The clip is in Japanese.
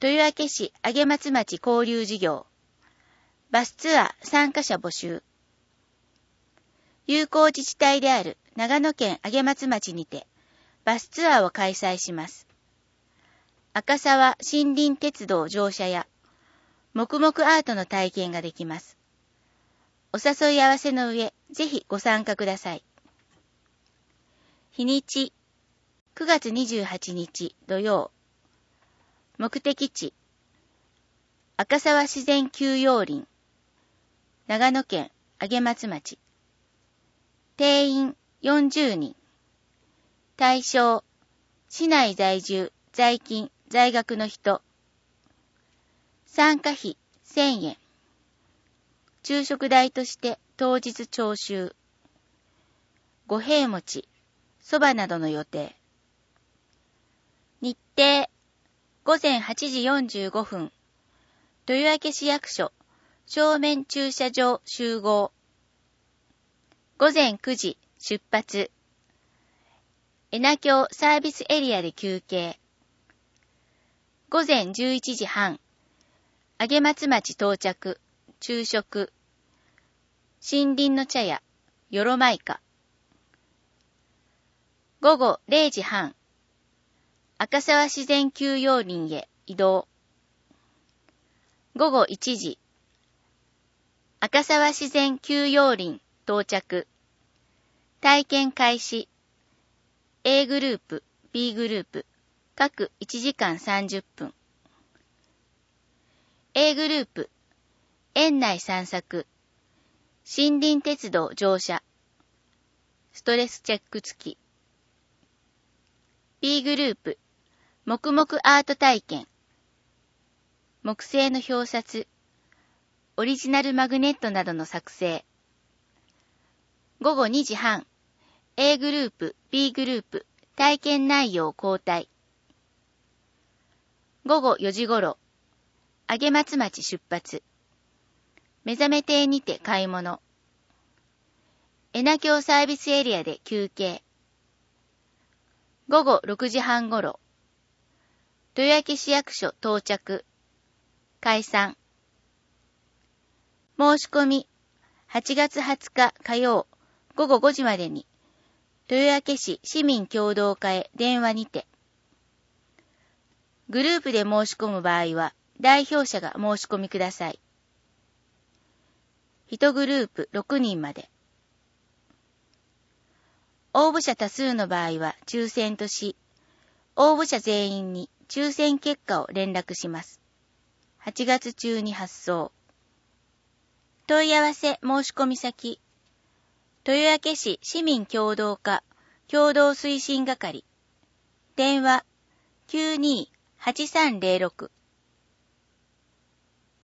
豊明市上松町交流事業。バスツアー参加者募集。友好自治体である長野県上松町にてバスツアーを開催します。赤沢森林鉄道乗車や黙々アートの体験ができます。お誘い合わせの上、ぜひご参加ください。日にち、9月28日土曜。目的地、赤沢自然休養林、長野県上松町。定員40人。対象、市内在住、在勤、在学の人。参加費1000円。昼食代として当日徴収。五平餅、そばなどの予定。日程、午前8時45分。豊明市役所、正面駐車場集合。午前9時出発。恵那峡サービスエリアで休憩。午前11時半。上松町到着、昼食。森林の茶屋、よろまいか。午後0時半。赤沢自然休養林へ移動。午後1時。赤沢自然休養林到着。体験開始。A グループ、B グループ、各1時間30分。A グループ、園内散策。森林鉄道乗車。ストレスチェック付き。B グループ、黙々アート体験。木製の表札、オリジナルマグネットなどの作成。午後2時半、A グループ、B グループ、体験内容交代。午後4時頃、上松町出発。目覚め亭にて買い物。恵那峡サービスエリアで休憩。午後6時半頃、豊明市役所到着。解散。申し込み、8月20日火曜午後5時までに、豊明市市民協同課へ電話にて。グループで申し込む場合は、代表者が申し込みください。1グループ6人まで。応募者多数の場合は抽選とし、応募者全員に抽選結果を連絡します。8月中に発送。問い合わせ申し込み先、豊明市市民協同課共同推進係。電話 92-8306